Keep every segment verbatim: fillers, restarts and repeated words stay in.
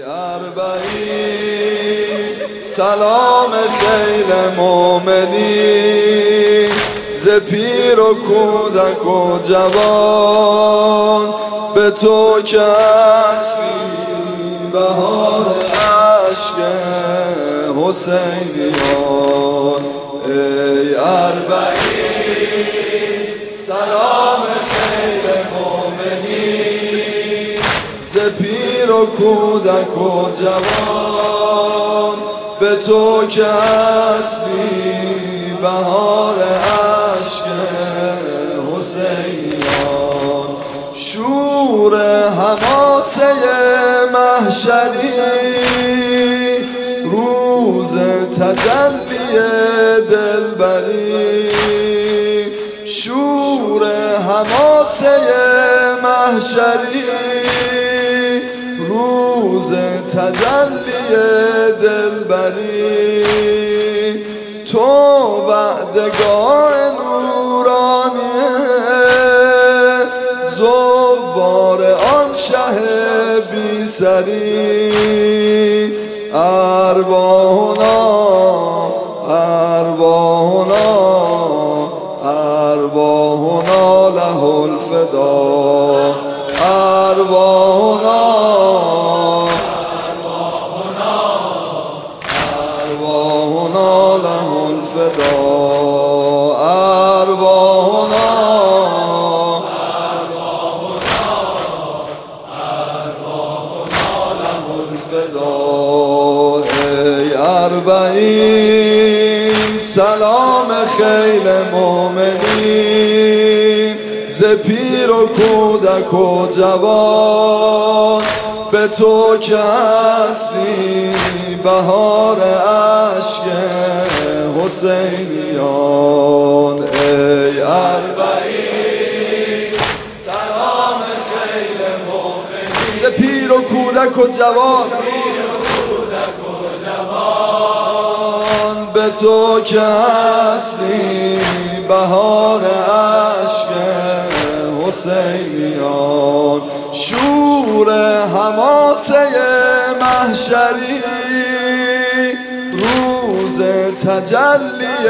اربعین سلام خیل مومنی ز پیر و کودک و جوان به تو که هستی بهار عشق حسینیان. ای اربعین سلام خیل مومنی ز پیر و کودک و جوان به تو که هستی بهار عشق حسینیان. شور حماسه محشری روز تجلی دلبری، شور حماسه محشری روز تجلی دلبری. تو وعدگاه نورانیه زوار آن شه بی سری. ارواحنا ارواحنا ارواحنا له الفدا. ارواحنا ارواحنا له الفدا. ارواحنا ای اربعین سلام خیل مومنین ز پیر و کودک و جوان به تو که هستی بهار عشق حسینیان. ای اربعین سلام خیل مومنین ز پیر و کودک و جوان به تو که هستی بهار عشق حسینیان. شور حماسه محشری روز تجلی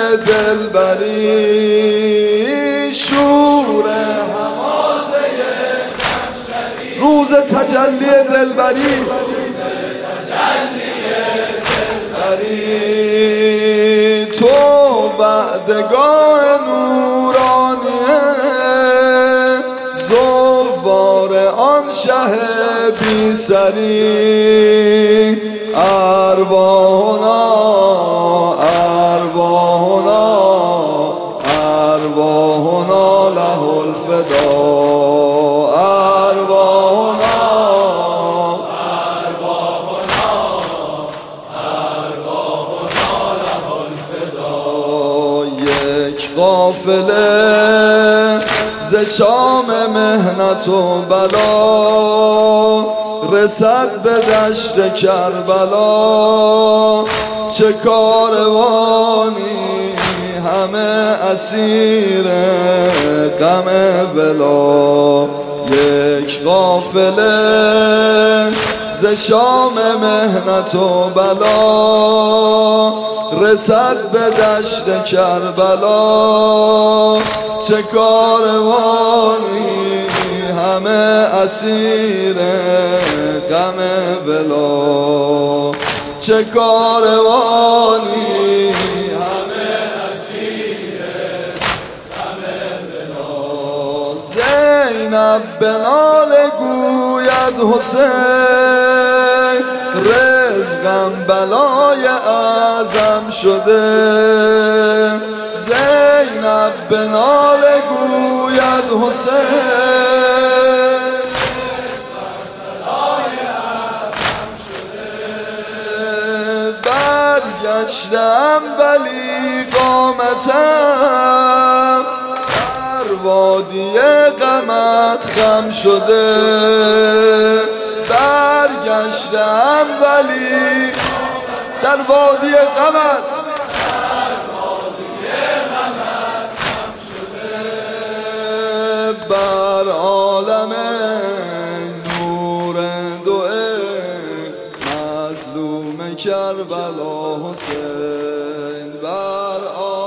دلبری، شور حماسه محشری روز تجلی دلبری. تو وعدگاه نورانیه زوار آن شه بی سری. ارواحنا ارواحنا ارواحنا له الفدا. ارواحنا قافله ز شام مهنت و بلا رسد به دشت کربلا. چه کاروانی همه اسیر غم ولا. یک قافله ز شام مهنت و بلا رسد به دشت کربلا. چه کاروانی همه اسیر غم ولا. چه کاروانی همه اسیر غم ولا. زینب به ناله گوید حسین رزقم بلای اعظم شده. زینب به ناله گوید حسین رزقم بلای اعظم شده. برگشتم ولی قامتم در وادی غمت خم شده. برگشتم ولی در وادی غمت خم شده. بر عالم نور دو کربلا حسین بر